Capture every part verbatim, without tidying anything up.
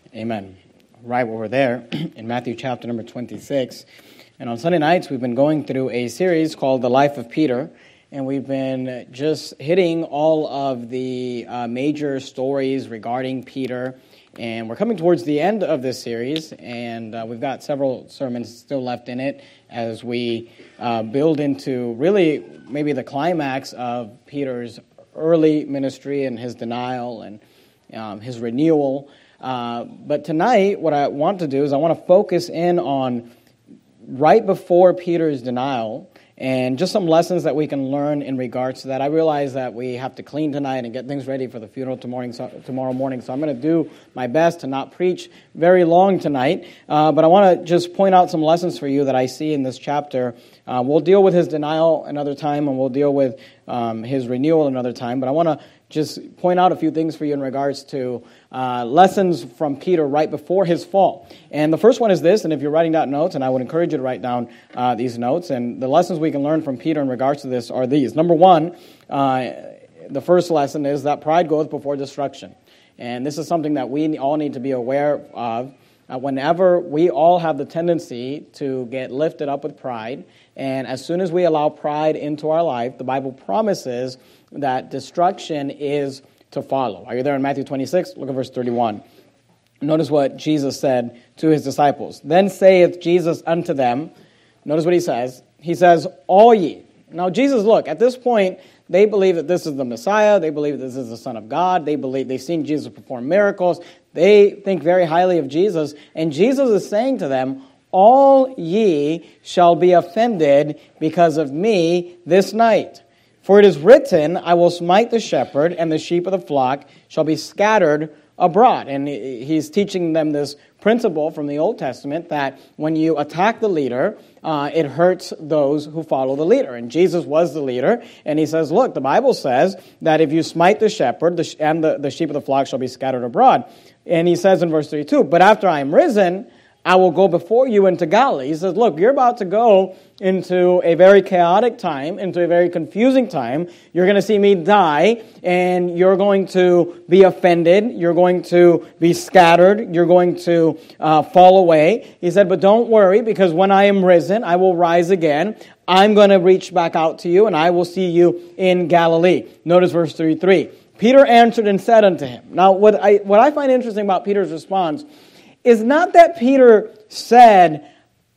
Amen. Right where we're there, in Matthew chapter number twenty-six. And on Sunday nights, we've been going through a series called The Life of Peter. And we've been just hitting all of the uh, major stories regarding Peter. And we're coming towards the end of this series. And uh, we've got several sermons still left in it as we uh, build into really maybe the climax of Peter's early ministry and his denial and um, his renewal. Uh, but tonight, what I want to do is I want to focus in on right before Peter's denial and just some lessons that we can learn in regards to that. I realize that we have to clean tonight and get things ready for the funeral tomorrow, so, tomorrow morning, so I'm going to do my best to not preach very long tonight. Uh, but I want to just point out some lessons for you that I see in this chapter. Uh, we'll deal with his denial another time, and we'll deal with um, his renewal another time. But I want to just point out a few things for you in regards to uh, lessons from Peter right before his fall. And the first one is this, and if you're writing down notes, and I would encourage you to write down uh, these notes, and the lessons we can learn from Peter in regards to this are these. Number one, uh, the first lesson is that pride goes before destruction. And this is something that we all need to be aware of. Uh, whenever we all have the tendency to get lifted up with pride, and as soon as we allow pride into our life, the Bible promises that destruction is to follow. Are you there in Matthew twenty-six? Look at verse thirty-one. Notice what Jesus said to his disciples. Then saith Jesus unto them, notice what he says. He says, all ye. Now Jesus, look, at this point, they believe that this is the Messiah. They believe that this is the Son of God. They believe they've seen Jesus perform miracles. They think very highly of Jesus. And Jesus is saying to them, all ye shall be offended because of me this night. For it is written, I will smite the shepherd, and the sheep of the flock shall be scattered abroad. And he's teaching them this principle from the Old Testament that when you attack the leader, uh, it hurts those who follow the leader. And Jesus was the leader. And he says, look, the Bible says that if you smite the shepherd, the sh- and the, the sheep of the flock shall be scattered abroad. And he says in verse thirty-two, but after I am risen, I will go before you into Galilee. He says, look, you're about to go into a very chaotic time, into a very confusing time. You're going to see me die, and you're going to be offended. You're going to be scattered. You're going to uh, fall away. He said, but don't worry, because when I am risen, I will rise again. I'm going to reach back out to you, and I will see you in Galilee. Notice verse thirty-three. Peter answered and said unto him. Now, what I, what I find interesting about Peter's response is not that Peter said,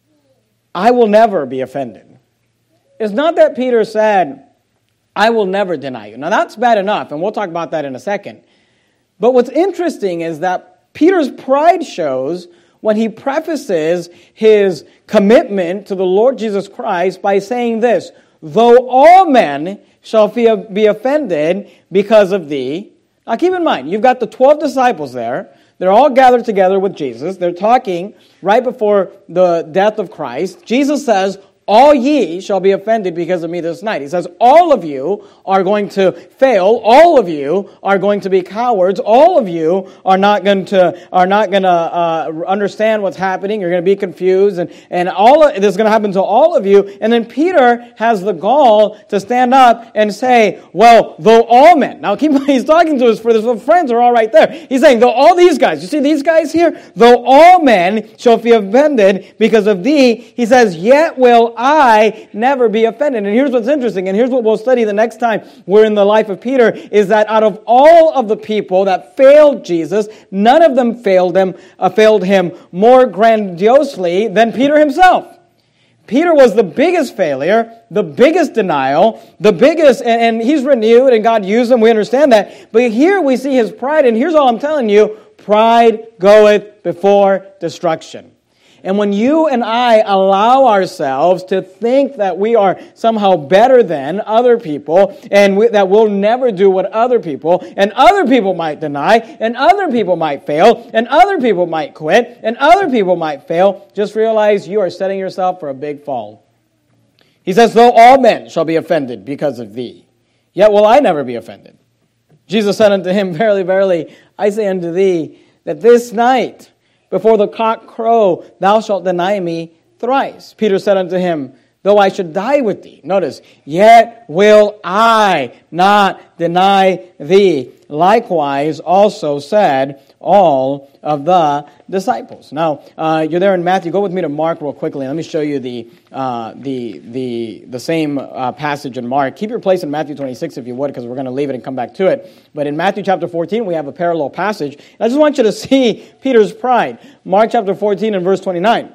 I will never be offended. It's not that Peter said, I will never deny you. Now that's bad enough, and we'll talk about that in a second. But what's interesting is that Peter's pride shows when he prefaces his commitment to the Lord Jesus Christ by saying this, though all men shall be offended because of thee. Now keep in mind, you've got the twelve disciples there. They're all gathered together with Jesus. They're talking right before the death of Christ. Jesus says, all ye shall be offended because of me this night. He says, all of you are going to fail. All of you are going to be cowards. All of you are not going to are not going to uh, understand what's happening. You're going to be confused, and and all of, this is going to happen to all of you. And then Peter has the gall to stand up and say, "Well, though all men." Now, keep he's talking to his for his friends are all right there. He's saying, "Though all these guys, you see these guys here, though all men shall be offended because of thee," he says, "Yet will I never be offended." And here's what's interesting, and here's what we'll study the next time we're in the life of Peter, is that out of all of the people that failed Jesus, none of them failed him, uh, failed him more grandiosely than Peter himself. Peter was the biggest failure, the biggest denial, the biggest, and, and he's renewed and God used him, we understand that. But here we see his pride, and here's all I'm telling you, pride goeth before destruction. And when you and I allow ourselves to think that we are somehow better than other people, and we, that we'll never do what other people, and other people might deny, and other people might fail, and other people might quit, and other people might fail, just realize you are setting yourself for a big fall. He says, though all men shall be offended because of thee, yet will I never be offended. Jesus said unto him, verily, verily, I say unto thee, that this night, before the cock crow, thou shalt deny me thrice. Peter said unto him, though I should die with thee. Notice, yet will I not deny thee. Likewise also said all of the disciples. Now, uh, you're there in Matthew. Go with me to Mark real quickly. Let me show you the uh, the the the same uh, passage in Mark. Keep your place in Matthew twenty-six if you would, because we're going to leave it and come back to it. But in Matthew chapter fourteen, we have a parallel passage. And I just want you to see Peter's pride. Mark chapter fourteen and verse twenty-nine.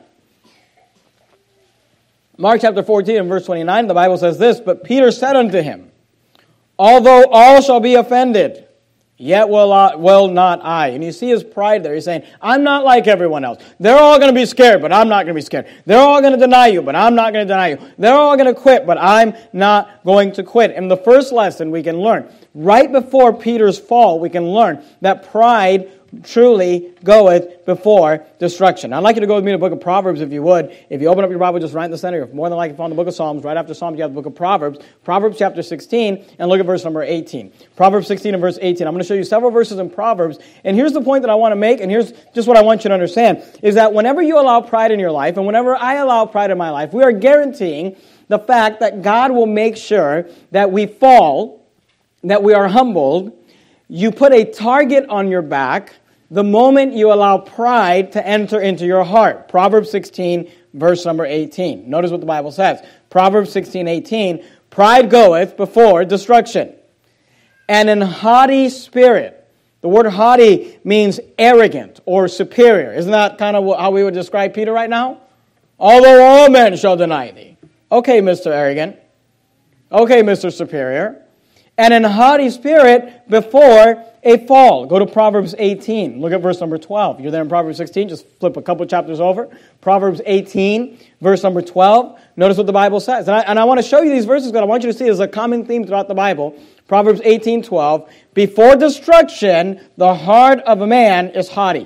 Mark chapter fourteen and verse twenty-nine, the Bible says this, but Peter said unto him, although all shall be offended, yet will, I, will not I. And you see his pride there. He's saying, I'm not like everyone else. They're all going to be scared, but I'm not going to be scared. They're all going to deny you, but I'm not going to deny you. They're all going to quit, but I'm not going to quit. And the first lesson we can learn, right before Peter's fall, we can learn that pride truly goeth before destruction. I'd like you to go with me to the book of Proverbs, if you would. If you open up your Bible just right in the center, you're more than likely to find the book of Psalms. Right after Psalms, you have the book of Proverbs. Proverbs chapter sixteen, and look at verse number eighteen. Proverbs sixteen and verse eighteen. I'm going to show you several verses in Proverbs, and here's the point that I want to make, and here's just what I want you to understand, is that whenever you allow pride in your life, and whenever I allow pride in my life, we are guaranteeing the fact that God will make sure that we fall, that we are humbled. You put a target on your back the moment you allow pride to enter into your heart. Proverbs sixteen, verse number eighteen. Notice what the Bible says. Proverbs sixteen, eighteen. Pride goeth before destruction, and an haughty spirit. The word haughty means arrogant or superior. Isn't that kind of how we would describe Peter right now? Although all men shall deny thee. Okay, Mister Arrogant. Okay, Mister Superior. And an haughty spirit before a fall. Go to Proverbs eighteen. Look at verse number twelve. You're there in Proverbs sixteen. Just flip a couple chapters over. Proverbs eighteen, verse number twelve. Notice what the Bible says. And I, and I want to show you these verses because I want you to see there's a common theme throughout the Bible. Proverbs eighteen, twelve. Before destruction, the heart of a man is haughty,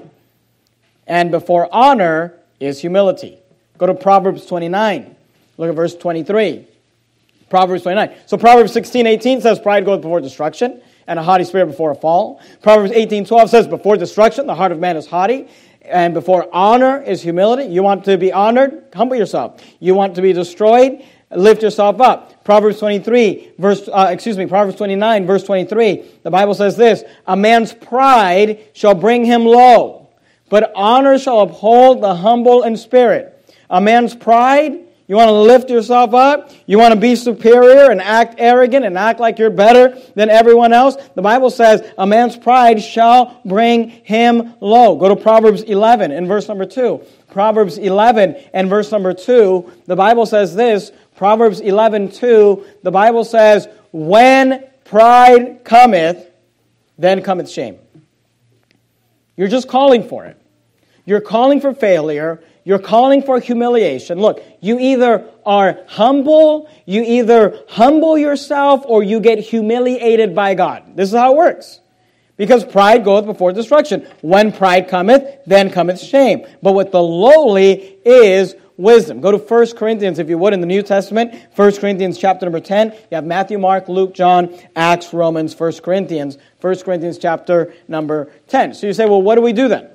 and before honor is humility. Go to Proverbs twenty-nine. Look at verse twenty-three. Proverbs twenty-nine. So Proverbs sixteen, eighteen says pride goeth before destruction, and a haughty spirit before a fall. Proverbs eighteen, twelve says before destruction, the heart of man is haughty, and before honor is humility. You want to be honored? Humble yourself. You want to be destroyed? Lift yourself up. Proverbs twenty-three, verse, uh, excuse me, Proverbs twenty-nine, verse twenty-three. The Bible says this, a man's pride shall bring him low, but honor shall uphold the humble in spirit. A man's pride, you want to lift yourself up? You want to be superior and act arrogant and act like you're better than everyone else? The Bible says a man's pride shall bring him low. Go to Proverbs eleven and verse number two. Proverbs eleven and verse number two, the Bible says this, Proverbs eleven, two, the Bible says, when pride cometh, then cometh shame. You're just calling for it. You're calling for failure. You're calling for humiliation. Look, you either are humble, you either humble yourself, or you get humiliated by God. This is how it works. Because pride goeth before destruction. When pride cometh, then cometh shame. But with the lowly is wisdom. Go to First Corinthians, if you would, in the New Testament. First Corinthians chapter number ten. You have Matthew, Mark, Luke, John, Acts, Romans, First Corinthians. First Corinthians chapter number ten. So you say, well, what do we do then?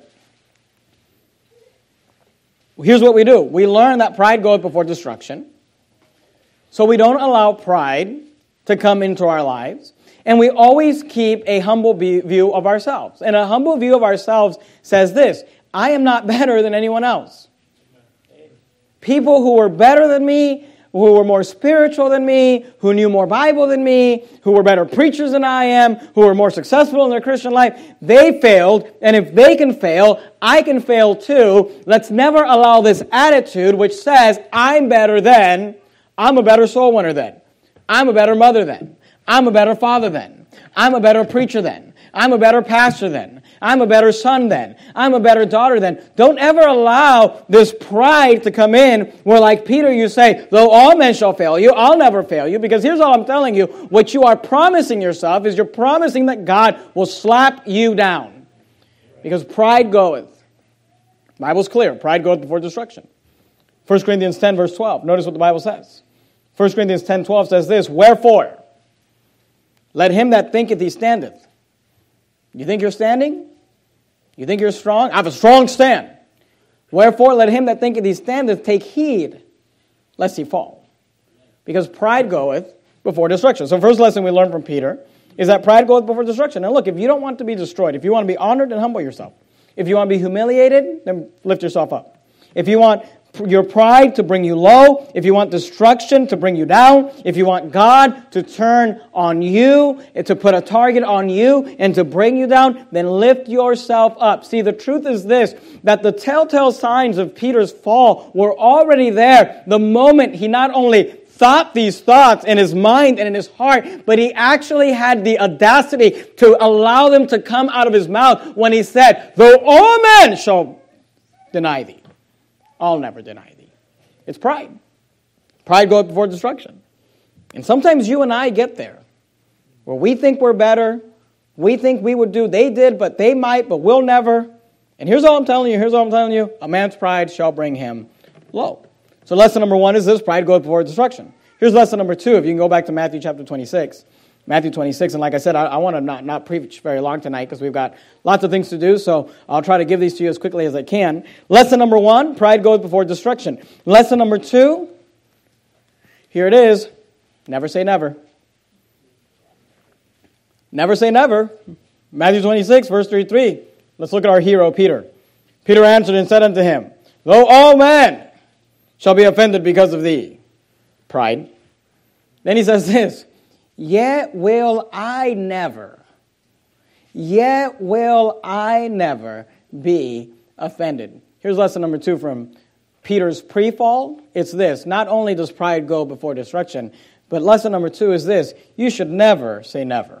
Here's what we do. We learn that pride goeth before destruction. So we don't allow pride to come into our lives. And we always keep a humble view of ourselves. And a humble view of ourselves says this, I am not better than anyone else. People who were better than me, who were more spiritual than me, who knew more Bible than me, who were better preachers than I am, who were more successful in their Christian life, they failed, and if they can fail, I can fail too. Let's never allow this attitude which says, I'm better than, I'm a better soul winner than, I'm a better mother than, I'm a better father than, I'm a better preacher than, I'm a better pastor than, I'm a better son than, I'm a better daughter than. Don't ever allow this pride to come in where, like Peter, you say, though all men shall fail you, I'll never fail you. Because here's all I'm telling you, what you are promising yourself is you're promising that God will slap you down. Because pride goeth. The Bible's clear. Pride goeth before destruction. First Corinthians ten, verse twelve. Notice what the Bible says. First Corinthians ten, twelve says this, wherefore, let him that thinketh he standeth. You think you're standing? You think you're strong? I have a strong stand. Wherefore, let him that thinketh he standeth take heed, lest he fall. because pride goeth before destruction. So first lesson we learned from Peter is that pride goeth before destruction. And look, if you don't want to be destroyed, if you want to be honored, then humble yourself. If you want to be humiliated, then lift yourself up. If you want your pride to bring you low, if you want destruction to bring you down, if you want God to turn on you, to put a target on you and to bring you down, then lift yourself up. See, the truth is this, that the telltale signs of Peter's fall were already there the moment he not only thought these thoughts in his mind and in his heart, but he actually had the audacity to allow them to come out of his mouth when he said, though all men shall deny thee, I'll never deny thee. It's pride. Pride goeth before destruction. And sometimes you and I get there, where we think we're better, we think we would do, they did, but they might, but we'll never. And here's all I'm telling you, here's all I'm telling you, a man's pride shall bring him low. So lesson number one is this, pride goeth before destruction. Here's lesson number two, if you can go back to Matthew chapter twenty-six. Matthew twenty-six, and like I said, I, I want to not, not preach very long tonight because we've got lots of things to do, so I'll try to give these to you as quickly as I can. Lesson number one, pride goeth before destruction. Lesson number two, here it is, never say never. Never say never. Matthew twenty-six, verse thirty-three. Let's look at our hero, Peter. Peter answered and said unto him, though all men shall be offended because of thee. Pride. Then he says this, yet will I never, yet will I never be offended. Here's lesson number two from Peter's pre-fall. It's this, not only does pride go before destruction, but lesson number two is this, you should never say never.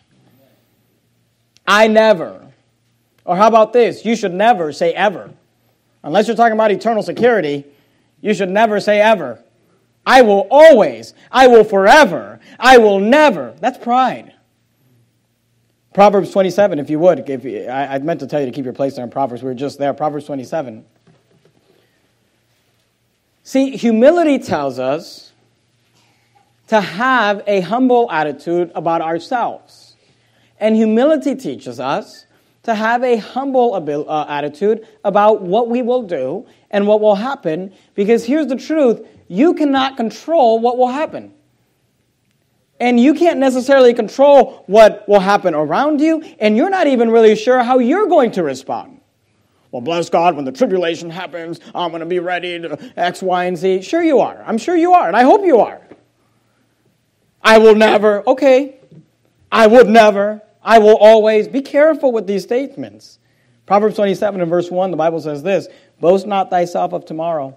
I never. Or how about this, you should never say ever. Unless you're talking about eternal security, you should never say ever. I will always, I will forever, I will never. That's pride. Proverbs twenty-seven, if you would. If you, I, I meant to tell you to keep your place there in Proverbs. We were just there. Proverbs twenty-seven. See, humility tells us to have a humble attitude about ourselves. And humility teaches us to have a humble abil- uh, attitude about what we will do and what will happen. Because here's the truth. You cannot control what will happen. And you can't necessarily control what will happen around you, and you're not even really sure how you're going to respond. Well, bless God, when the tribulation happens, I'm going to be ready to X, Y, and Z. Sure you are. I'm sure you are, and I hope you are. I will never. Okay. I would never. I will always. Be careful with these statements. Proverbs twenty-seven and verse one, the Bible says this, boast not thyself of tomorrow.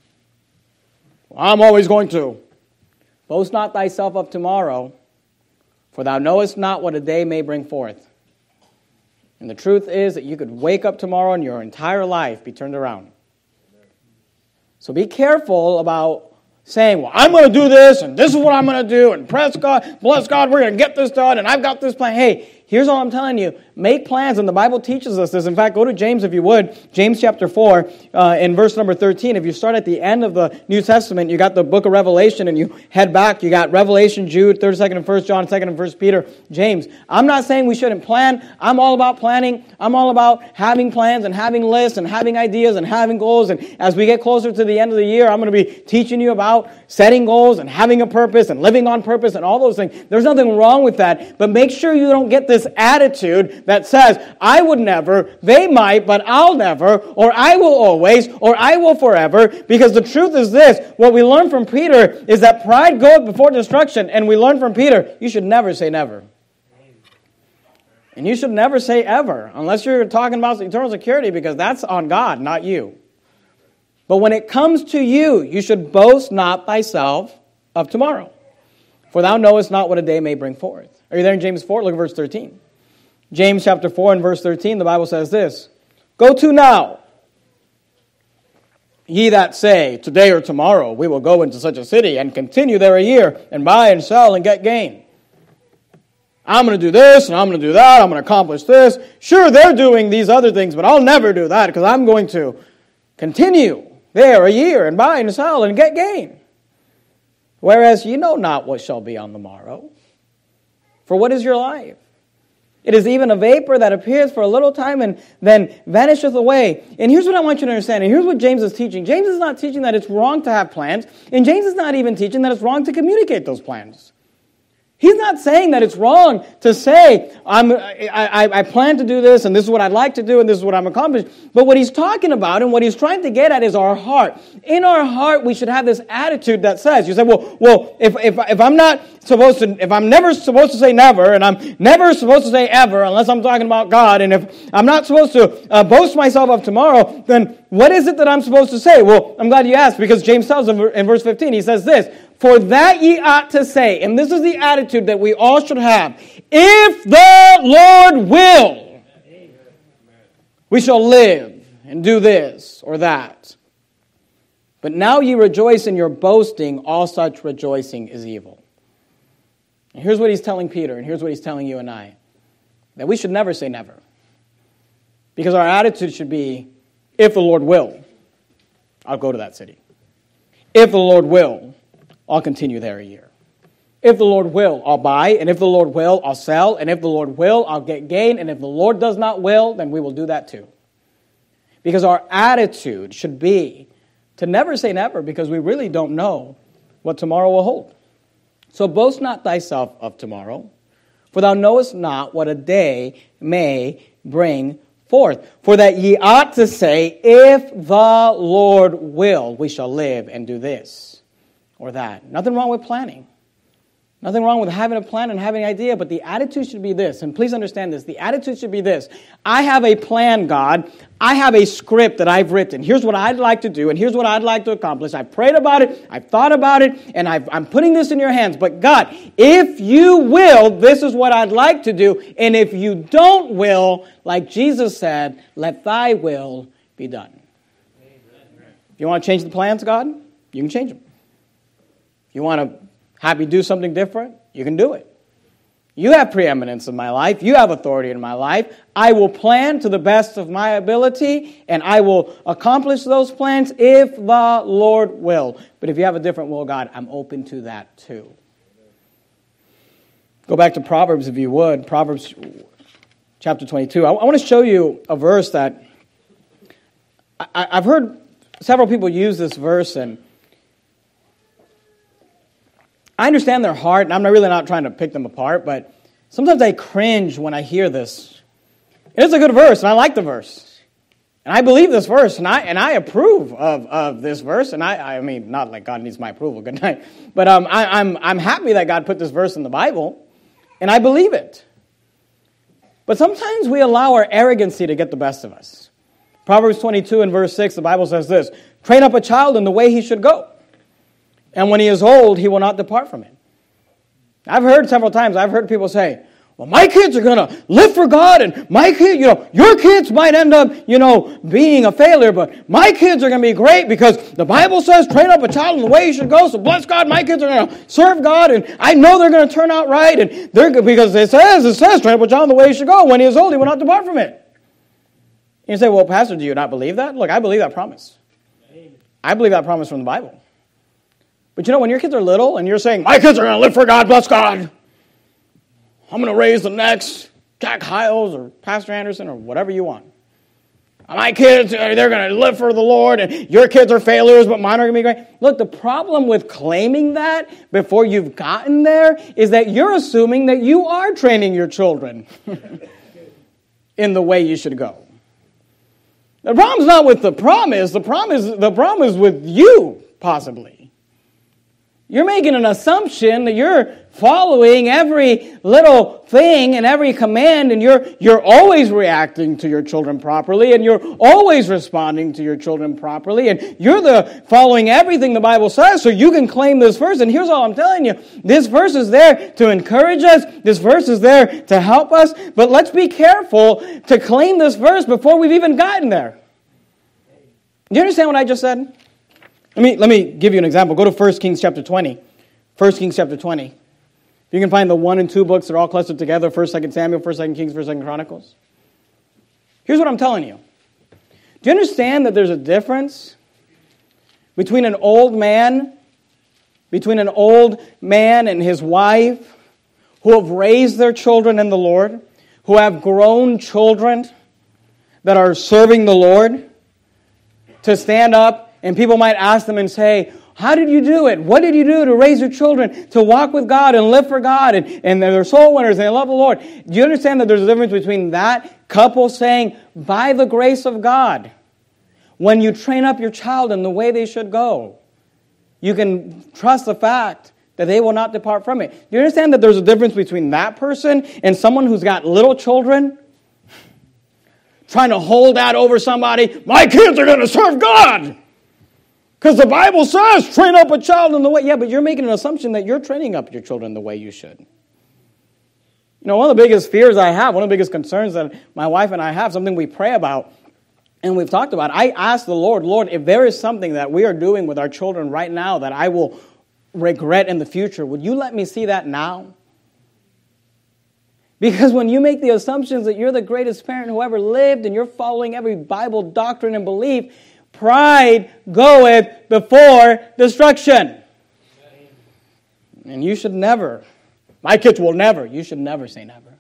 I'm always going to. Boast not thyself of tomorrow, for thou knowest not what a day may bring forth. And the truth is that you could wake up tomorrow and your entire life be turned around. So be careful about saying, well, I'm going to do this, and this is what I'm going to do, and press God, bless God, we're going to get this done, and I've got this plan. Hey, here's all I'm telling you. Make plans, and the Bible teaches us this. In fact, go to James if you would. James chapter four, uh, in verse number thirteen. If you start at the end of the New Testament, you got the book of Revelation, and you head back. You got Revelation, Jude, third, second, and first John, second, and first Peter, James. I'm not saying we shouldn't plan. I'm all about planning. I'm all about having plans and having lists and having ideas and having goals. And as we get closer to the end of the year, I'm going to be teaching you about setting goals and having a purpose and living on purpose and all those things. There's nothing wrong with that. But make sure you don't get this attitude that says, I would never, they might, but I'll never, or I will always, or I will forever. Because the truth is this, what we learn from Peter is that pride goeth before destruction. And we learn from Peter, you should never say never. And you should never say ever, unless you're talking about eternal security, because that's on God, not you. But when it comes to you, you should boast not thyself of tomorrow. For thou knowest not what a day may bring forth. Are you there in James four? Look at verse thirteen. James chapter four and verse thirteen, the Bible says this, go to now, ye that say, today or tomorrow we will go into such a city and continue there a year and buy and sell and get gain. I'm going to do this and I'm going to do that. I'm going to accomplish this. Sure, they're doing these other things, but I'll never do that because I'm going to continue there a year and buy and sell and get gain. Whereas ye know not what shall be on the morrow. For what is your life? It is even a vapor that appears for a little time and then vanisheth away. And here's what I want you to understand. And here's what James is teaching. James is not teaching that it's wrong to have plans. And James is not even teaching that it's wrong to communicate those plans. He's not saying that it's wrong to say, I'm, I, I, I plan to do this, and this is what I'd like to do, and this is what I'm accomplishing. But what he's talking about and what he's trying to get at is our heart. In our heart, we should have this attitude that says, you say, well, well, if, if, if I'm not supposed to, if I'm never supposed to say never, and I'm never supposed to say ever, unless I'm talking about God, and if I'm not supposed to uh, boast myself of tomorrow, then what is it that I'm supposed to say? Well, I'm glad you asked, because James tells in, in verse fifteen, he says this, for that ye ought to say, and this is the attitude that we all should have, if the Lord will, we shall live and do this or that. But now ye rejoice in your boasting, all such rejoicing is evil. And here's what he's telling Peter, and here's what he's telling you and I, that we should never say never. Because our attitude should be, if the Lord will, I'll go to that city. If the Lord will, I'll continue there a year. If the Lord will, I'll buy. And if the Lord will, I'll sell. And if the Lord will, I'll get gain. And if the Lord does not will, then we will do that too. Because our attitude should be to never say never, because we really don't know what tomorrow will hold. So boast not thyself of tomorrow, for thou knowest not what a day may bring forth. For that ye ought to say, if the Lord will, we shall live and do this or that. Nothing wrong with planning. Nothing wrong with having a plan and having an idea, but the attitude should be this, and please understand this, the attitude should be this. I have a plan, God. I have a script that I've written. Here's what I'd like to do, and here's what I'd like to accomplish. I've prayed about it, I've thought about it, and I've, I'm putting this in your hands. But God, if you will, this is what I'd like to do, and if you don't will, like Jesus said, let thy will be done. If you want to change the plans, God, you can change them. If you want to have me do something different, you can do it. You have preeminence in my life. You have authority in my life. I will plan to the best of my ability, and I will accomplish those plans if the Lord will. But if you have a different will, God, I'm open to that too. Go back to Proverbs, if you would. Proverbs chapter twenty-two. I, I want to show you a verse that I, I've heard several people use this verse, and I understand their heart, and I'm really not trying to pick them apart, but sometimes I cringe when I hear this. It is a good verse, and I like the verse. And I believe this verse, and I and I approve of, of this verse. And I, I mean, not like God needs my approval, good night. But um, I, I'm, I'm happy that God put this verse in the Bible, and I believe it. But sometimes we allow our arrogancy to get the best of us. Proverbs twenty-two and verse six, the Bible says this, train up a child in the way he should go, and when he is old, he will not depart from it. I've heard several times, I've heard people say, well, my kids are going to live for God, and my kids, you know, your kids might end up, you know, being a failure, but my kids are going to be great because the Bible says train up a child in the way he should go, so bless God, my kids are going to serve God, and I know they're going to turn out right, and they're because it says, it says train up a child in the way he should go. When he is old, he will not depart from it. And you say, well, Pastor, do you not believe that? Look, I believe that promise. I believe that promise from the Bible. But you know, when your kids are little and you're saying, my kids are going to live for God, bless God. I'm going to raise the next Jack Hiles or Pastor Anderson or whatever you want. My kids, they're going to live for the Lord, and your kids are failures, but mine are going to be great. Look, the problem with claiming that before you've gotten there is that you're assuming that you are training your children in the way you should go. The problem's not with the promise. The promise, the problem is with you, possibly. You're making an assumption that you're following every little thing and every command, and you're you're always reacting to your children properly, and you're always responding to your children properly, and you're the following everything the Bible says, so you can claim this verse. And here's all I'm telling you. This verse is there to encourage us. This verse is there to help us. But let's be careful to claim this verse before we've even gotten there. Do you understand what I just said? Let me, let me give you an example. Go to First Kings chapter twenty. First Kings chapter twenty. If you can find the one and two books that are all clustered together, First, Second Samuel, First, Second Kings, First, Second Chronicles. Here's what I'm telling you. Do you understand that there's a difference between an old man, between an old man and his wife who have raised their children in the Lord, who have grown children that are serving the Lord to stand up, and people might ask them and say, how did you do it? What did you do to raise your children to walk with God and live for God? And, and they're soul winners and they love the Lord. Do you understand that there's a difference between that couple saying, by the grace of God, when you train up your child in the way they should go, you can trust the fact that they will not depart from it. Do you understand that there's a difference between that person and someone who's got little children trying to hold that over somebody? My kids are going to serve God. Because the Bible says, train up a child in the way. Yeah, but you're making an assumption that you're training up your children the way you should. You know, one of the biggest fears I have, one of the biggest concerns that my wife and I have, something we pray about, and we've talked about, I ask the Lord, Lord, if there is something that we are doing with our children right now that I will regret in the future, would you let me see that now? Because when you make the assumptions that you're the greatest parent who ever lived and you're following every Bible doctrine and belief, pride goeth before destruction. And you should never, my kids will never, you should never say never.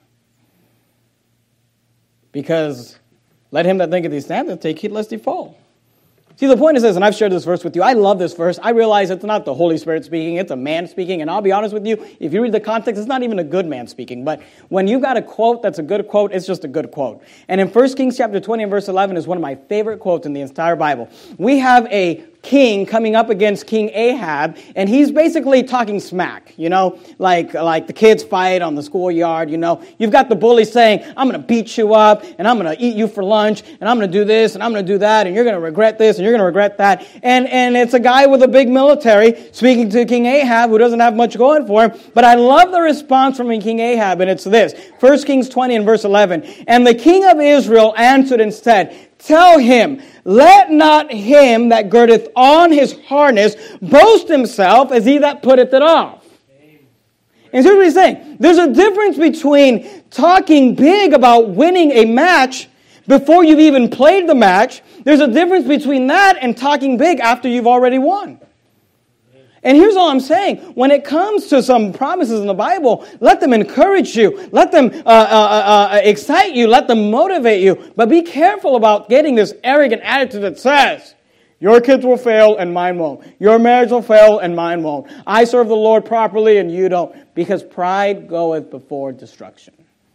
Because let him that thinketh he standeth take heed lest he fall. See, the point is this, and I've shared this verse with you. I love this verse. I realize it's not the Holy Spirit speaking. It's a man speaking. And I'll be honest with you, if you read the context, it's not even a good man speaking. But when you've got a quote that's a good quote, it's just a good quote. And in First Kings chapter twenty and verse eleven is one of my favorite quotes in the entire Bible. We have a king coming up against King Ahab, and he's basically talking smack, you know, like like the kids fight on the schoolyard, you know. You've got the bully saying, I'm going to beat you up, and I'm going to eat you for lunch, and I'm going to do this, and I'm going to do that, and you're going to regret this, and you're going to regret that. And, and it's a guy with a big military speaking to King Ahab who doesn't have much going for him. But I love the response from King Ahab, and it's this. First Kings twenty and verse eleven. And the king of Israel answered and said, tell him, let not him that girdeth on his harness boast himself as he that putteth it off. And here's what he's saying. There's a difference between talking big about winning a match before you've even played the match. There's a difference between that and talking big after you've already won. And here's all I'm saying. When it comes to some promises in the Bible, let them encourage you. Let them uh, uh, uh, excite you. Let them motivate you. But be careful about getting this arrogant attitude that says, your kids will fail and mine won't. Your marriage will fail and mine won't. I serve the Lord properly and you don't. Because pride goeth before destruction.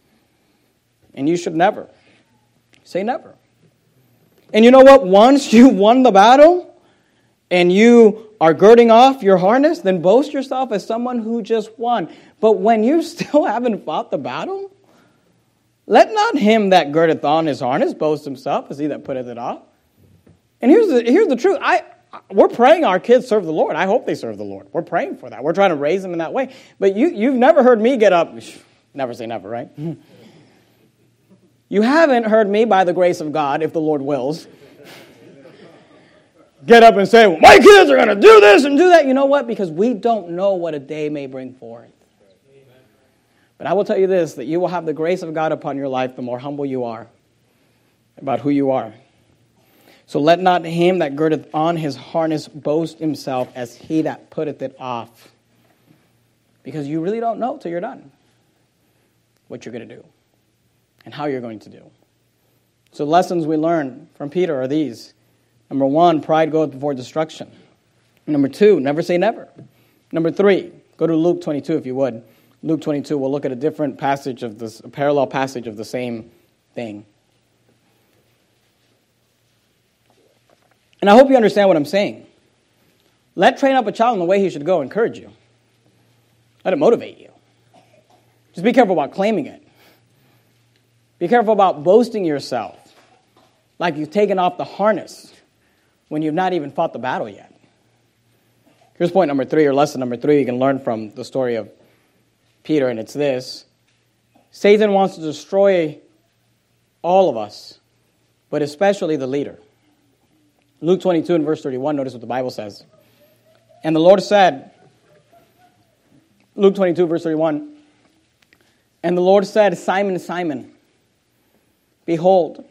And you should never say never. And you know what? Once you won the battle and you are girding off your harness, then boast yourself as someone who just won. But when you still haven't fought the battle, let not him that girdeth on his harness boast himself as he that putteth it off. And here's the, here's the truth. I, we're praying our kids serve the Lord. I hope they serve the Lord. We're praying for that. We're trying to raise them in that way. But you, you've never heard me get up. Never say never, right? You haven't heard me, by the grace of God, if the Lord wills, get up and say, well, my kids are going to do this and do that. You know what? Because we don't know what a day may bring forth. Amen. But I will tell you this, that you will have the grace of God upon your life the more humble you are about who you are. So let not him that girdeth on his harness boast himself as he that putteth it off. Because you really don't know till you're done what you're going to do and how you're going to do. So lessons we learn from Peter are these. Number one, pride goeth before destruction. Number two, never say never. Number three, go to Luke twenty-two if you would. Luke twenty-two, we'll look at a different passage of this, a parallel passage of the same thing. And I hope you understand what I'm saying. Let train up a child in the way he should go, encourage you. Let it motivate you. Just be careful about claiming it. Be careful about boasting yourself like you've taken off the harness when you've not even fought the battle yet. Here's point number three, or lesson number three you can learn from the story of Peter, and it's this. Satan wants to destroy all of us, but especially the leader. Luke twenty-two and verse thirty-one, notice what the Bible says. And the Lord said, Luke twenty-two, verse thirty-one, and the Lord said, Simon, Simon, behold,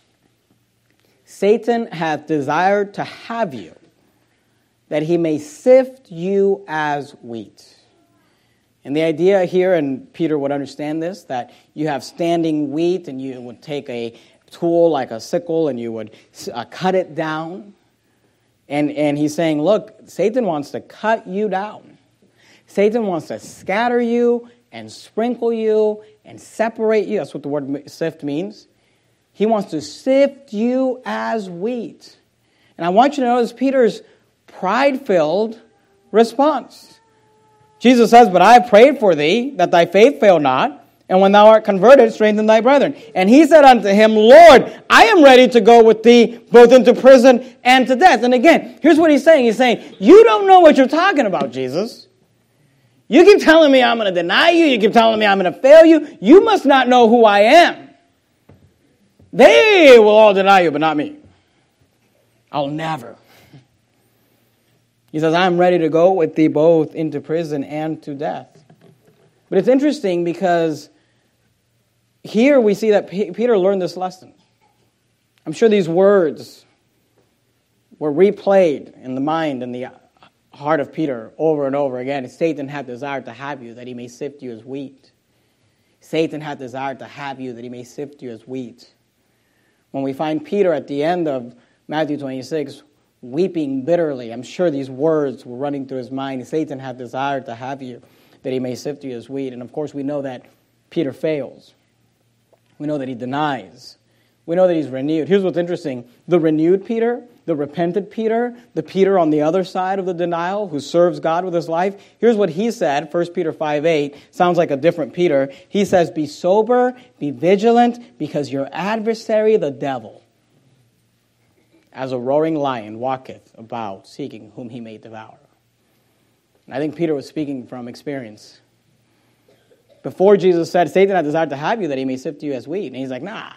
Satan hath desired to have you, that he may sift you as wheat. And the idea here, and Peter would understand this, that you have standing wheat and you would take a tool like a sickle and you would uh, cut it down. And, and he's saying, look, Satan wants to cut you down. Satan wants to scatter you and sprinkle you and separate you. That's what the word sift means. He wants to sift you as wheat. And I want you to notice Peter's pride-filled response. Jesus says, but I prayed for thee, that thy faith fail not, and when thou art converted, strengthen thy brethren. And he said unto him, Lord, I am ready to go with thee both into prison and to death. And again, here's what he's saying. He's saying, you don't know what you're talking about, Jesus. You keep telling me I'm going to deny you. You keep telling me I'm going to fail you. You must not know who I am. They will all deny you, but not me. I'll never. He says, I'm ready to go with thee both into prison and to death. But it's interesting because here we see that P- Peter learned this lesson. I'm sure these words were replayed in the mind and the heart of Peter over and over again. Satan had desired to have you that he may sift you as wheat. Satan had desired to have you that he may sift you as wheat. When we find Peter at the end of Matthew twenty-six, weeping bitterly, I'm sure these words were running through his mind. Satan had desired to have you that he may sift you as wheat. And of course we know that Peter fails. We know that he denies. We know that he's renewed. Here's what's interesting. The renewed Peter, the repentant Peter, the Peter on the other side of the denial who serves God with his life, here's what he said, First Peter five eight, sounds like a different Peter. He says, be sober, be vigilant, because your adversary, the devil, as a roaring lion, walketh about, seeking whom he may devour. And I think Peter was speaking from experience. Before Jesus said, Satan had desired to have you that he may sift you as wheat. And he's like, nah.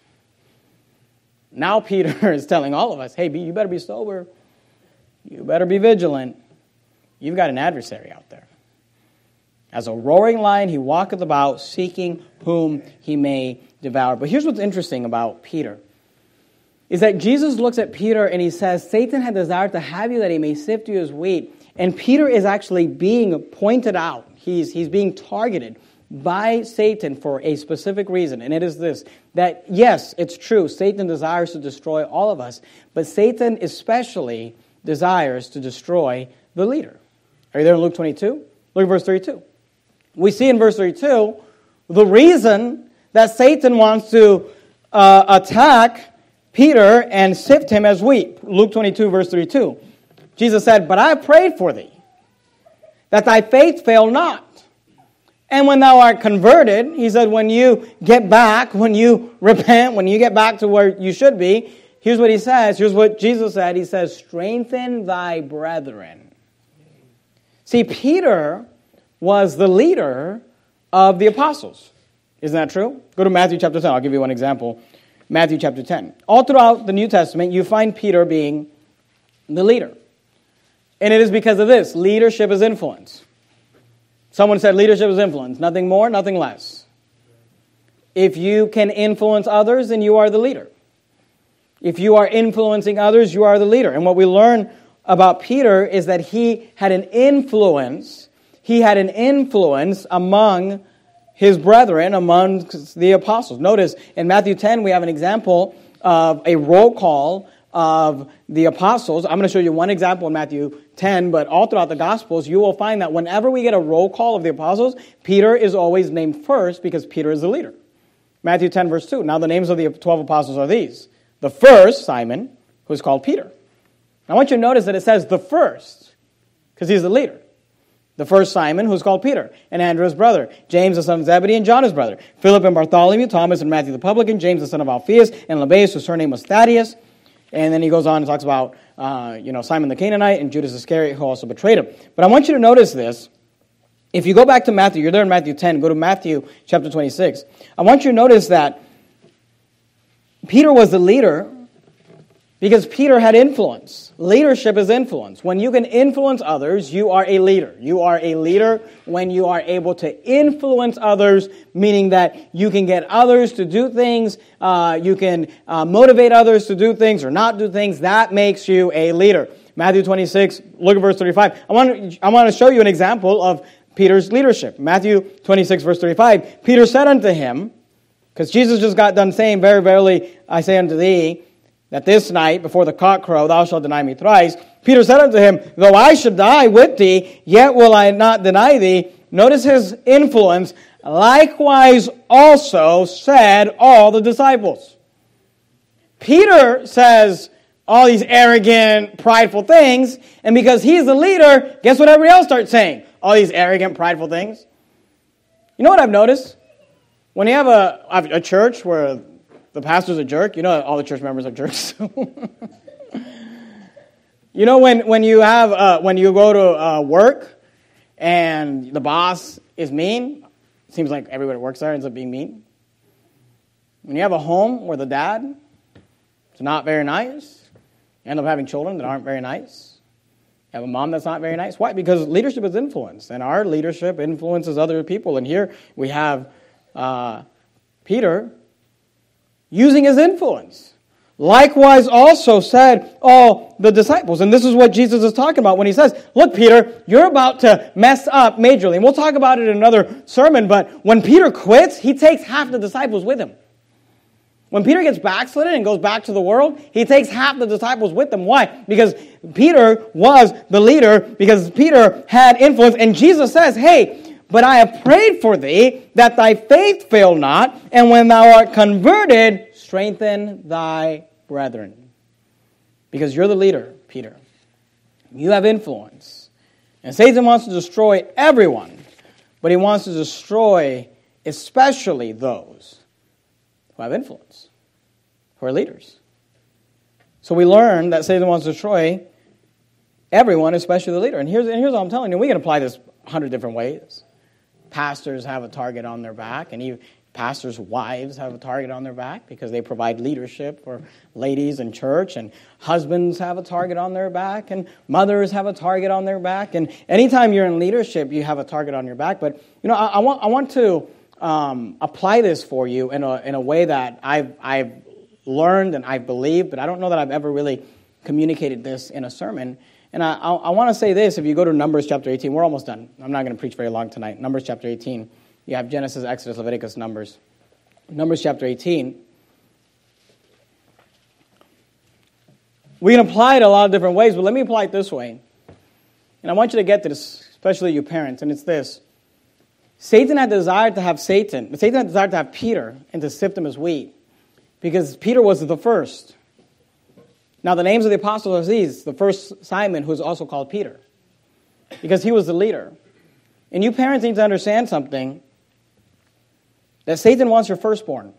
Now Peter is telling all of us, hey, you better be sober. You better be vigilant. You've got an adversary out there. As a roaring lion, he walketh about, seeking whom he may devour. But here's what's interesting about Peter. Is that Jesus looks at Peter and he says, Satan had desired to have you that he may sift you as wheat. And Peter is actually being pointed out. He's, he's being targeted by Satan for a specific reason. And it is this, that yes, it's true, Satan desires to destroy all of us, but Satan especially desires to destroy the leader. Are you there in Luke twenty-two? Look at verse thirty-two. We see in verse thirty-two the reason that Satan wants to uh, attack Peter and sift him as wheat. Luke twenty-two, verse thirty-two. Jesus said, but I prayed for thee, that thy faith fail not. And when thou art converted, he said, when you get back, when you repent, when you get back to where you should be, here's what he says. Here's what Jesus said. He says, strengthen thy brethren. See, Peter was the leader of the apostles. Isn't that true? Go to Matthew chapter ten. I'll give you one example. Matthew chapter ten. All throughout the New Testament, you find Peter being the leader. And it is because of this. Leadership is influence. Someone said leadership is influence. Nothing more, nothing less. If you can influence others, then you are the leader. If you are influencing others, you are the leader. And what we learn about Peter is that he had an influence. He had an influence among his brethren, among the apostles. Notice in Matthew ten, we have an example of a roll call of the apostles. I'm going to show you one example in Matthew ten, but all throughout the Gospels, you will find that whenever we get a roll call of the apostles, Peter is always named first because Peter is the leader. Matthew ten, verse two. Now the names of the twelve apostles are these. The first, Simon, who is called Peter. I want you to notice that it says the first, because he's the leader. The first Simon, who's called Peter, and Andrew his brother, James the son of Zebedee, and John his brother, Philip and Bartholomew, Thomas and Matthew the publican, James the son of Alphaeus, and Lebbaeus, whose surname was Thaddeus. And then he goes on and talks about, uh, you know, Simon the Canaanite and Judas Iscariot, who also betrayed him. But I want you to notice this. If you go back to Matthew, you're there in Matthew ten, go to Matthew chapter twenty-six. I want you to notice that Peter was the leader because Peter had influence. Leadership is influence. When you can influence others, you are a leader. You are a leader when you are able to influence others, meaning that you can get others to do things, uh, you can uh, motivate others to do things or not do things. That makes you a leader. Matthew twenty-six, look at verse thirty-five. I want, to, I want to show you an example of Peter's leadership. Matthew twenty-six, verse thirty-five, Peter said unto him, because Jesus just got done saying, Very verily I say unto thee, that this night before the cock crow thou shalt deny me thrice. Peter said unto him, Though I should die with thee, yet will I not deny thee. Notice his influence. Likewise also said all the disciples. Peter says all these arrogant, prideful things, and because he's the leader, guess what everybody else starts saying? All these arrogant, prideful things. You know what I've noticed? When you have a, a church where the pastor's a jerk, you know all the church members are jerks. You know when, when you have uh, when you go to uh, work and the boss is mean, it seems like everybody that works there ends up being mean. When you have a home where the dad is not very nice, you end up having children that aren't very nice. You have a mom that's not very nice. Why? Because leadership is influence, and our leadership influences other people. And here we have uh, Peter using his influence. Likewise also said all the disciples. And this is what Jesus is talking about when he says, look, Peter, you're about to mess up majorly. And we'll talk about it in another sermon, but when Peter quits, he takes half the disciples with him. When Peter gets backslidden and goes back to the world, he takes half the disciples with him. Why? Because Peter was the leader, because Peter had influence. And Jesus says, hey, but I have prayed for thee, that thy faith fail not, and when thou art converted, strengthen thy brethren. Because you're the leader, Peter. You have influence. And Satan wants to destroy everyone, but he wants to destroy especially those who have influence, who are leaders. So we learn that Satan wants to destroy everyone, especially the leader. And here's, and here's what I'm telling you. We can apply this a hundred different ways. Pastors have a target on their back, and even pastors' wives have a target on their back because they provide leadership for ladies in church, and husbands have a target on their back, and mothers have a target on their back. And anytime you're in leadership, you have a target on your back. But you know, I, I want I want to um, apply this for you in a in a way that I've I've learned and I've believed, but I don't know that I've ever really communicated this in a sermon. And I, I, I want to say this, if you go to Numbers chapter eighteen, we're almost done. I'm not going to preach very long tonight. Numbers chapter eighteen. You have Genesis, Exodus, Leviticus, Numbers. Numbers chapter eighteen. We can apply it a lot of different ways, but let me apply it this way. And I want you to get this, especially you parents, and it's this. Satan had desired to have Satan, Satan had desired to have Peter and to sift him as wheat, because Peter was the first. Now, the names of the apostles are these. The first, Simon, who is also called Peter, because he was the leader. And you parents need to understand something, that Satan wants your firstborn.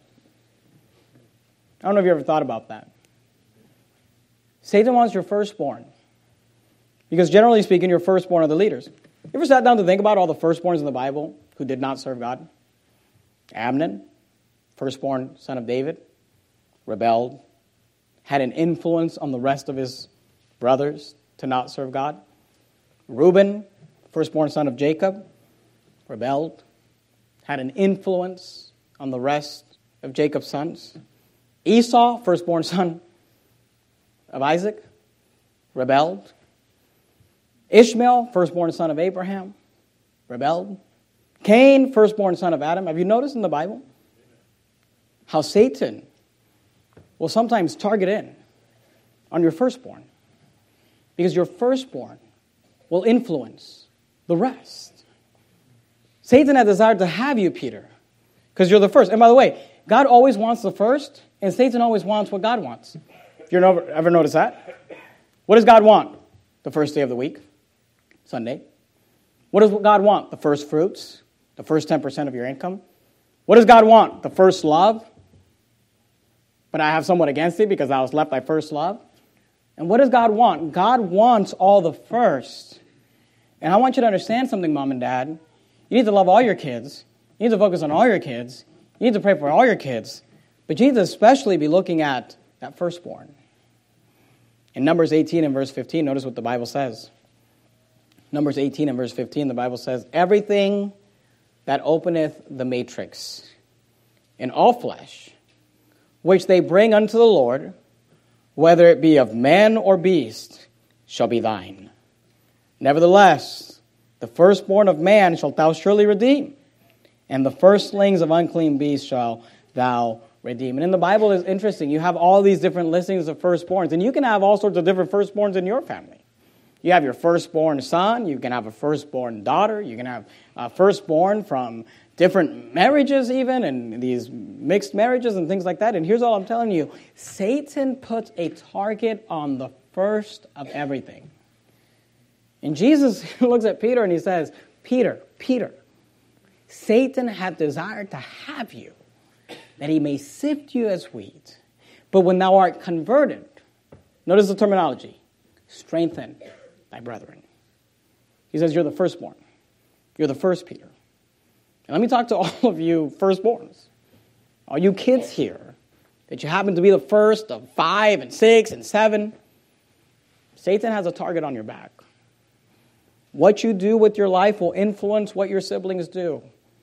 I don't know if you ever thought about that. Satan wants your firstborn, because generally speaking, your firstborn are the leaders. You ever sat down to think about all the firstborns in the Bible who did not serve God? Amnon, firstborn son of David, rebelled, had an influence on the rest of his brothers to not serve God. Reuben, firstborn son of Jacob, rebelled, had an influence on the rest of Jacob's sons. Esau, firstborn son of Isaac, rebelled. Ishmael, firstborn son of Abraham, rebelled. Cain, firstborn son of Adam. Have you noticed in the Bible how Satan will sometimes target in on your firstborn? Because your firstborn will influence the rest. Satan had desired to have you, Peter, because you're the first. And by the way, God always wants the first, and Satan always wants what God wants. You ever, ever notice that? What does God want? The first day of the week, Sunday. What does God want? The first fruits, the first ten percent of your income. What does God want? The first love. But I have somewhat against it because I was left by first love. And what does God want? God wants all the first. And I want you to understand something, Mom and Dad. You need to love all your kids. You need to focus on all your kids. You need to pray for all your kids. But you need to especially be looking at that firstborn. In Numbers eighteen and verse fifteen, notice what the Bible says. Numbers eighteen and verse fifteen, the Bible says, everything that openeth the matrix in all flesh, which they bring unto the Lord, whether it be of man or beast, shall be thine. Nevertheless, the The firstborn of man shalt thou surely redeem, and the firstlings of unclean beasts shall thou redeem. And in the Bible, it's interesting. You have all these different listings of firstborns, and you can have all sorts of different firstborns in your family. You have your firstborn son, you can have a firstborn daughter, you can have a firstborn from different marriages even, and these mixed marriages and things like that. And here's all I'm telling you. Satan puts a target on the first of everything. And Jesus looks at Peter and he says, Peter, Peter, Satan hath desired to have you, that he may sift you as wheat. But when thou art converted, notice the terminology, strengthen thy brethren. He says, you're the firstborn. You're the first Peter. And let me talk to all of you firstborns, all you kids here, that you happen to be the first of five and six and seven. Satan has a target on your back. What you do with your life will influence what your siblings do.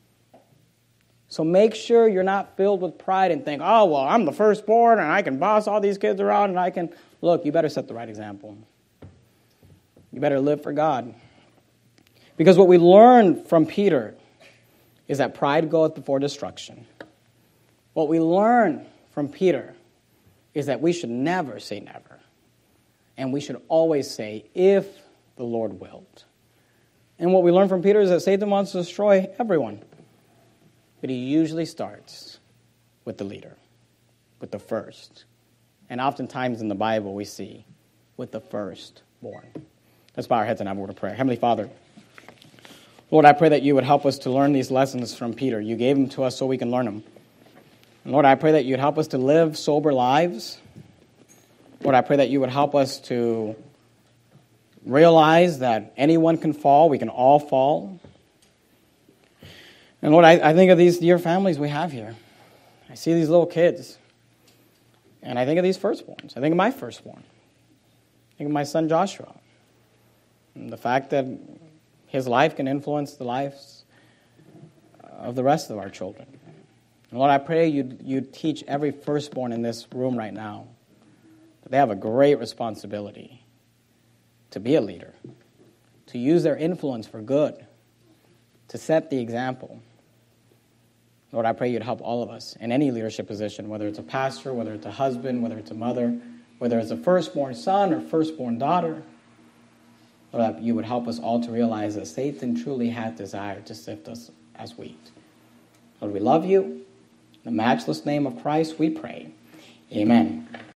So make sure you're not filled with pride and think, oh, well, I'm the firstborn and I can boss all these kids around and I can... Look, you better set the right example. You better live for God. Because what we learned from Peter is that pride goeth before destruction. What we learn from Peter is that we should never say never. And we should always say, if the Lord willed. And what we learn from Peter is that Satan wants to destroy everyone. But he usually starts with the leader, with the first. And oftentimes in the Bible we see with the firstborn. Let's bow our heads and have a word of prayer. Heavenly Father, Lord, I pray that you would help us to learn these lessons from Peter. You gave them to us so we can learn them. And Lord, I pray that you'd help us to live sober lives. Lord, I pray that you would help us to realize that anyone can fall. We can all fall. And Lord, I, I think of these dear families we have here. I see these little kids. And I think of these firstborns. I think of my firstborn. I think of my son Joshua. And the fact that his life can influence the lives of the rest of our children. And Lord, I pray you'd, you'd teach every firstborn in this room right now that they have a great responsibility to be a leader, to use their influence for good, to set the example. Lord, I pray you'd help all of us in any leadership position, whether it's a pastor, whether it's a husband, whether it's a mother, whether it's a firstborn son or firstborn daughter. Lord, that you would help us all to realize that Satan truly had desired to sift us as wheat. Lord, we love you. In the matchless name of Christ, we pray. Amen.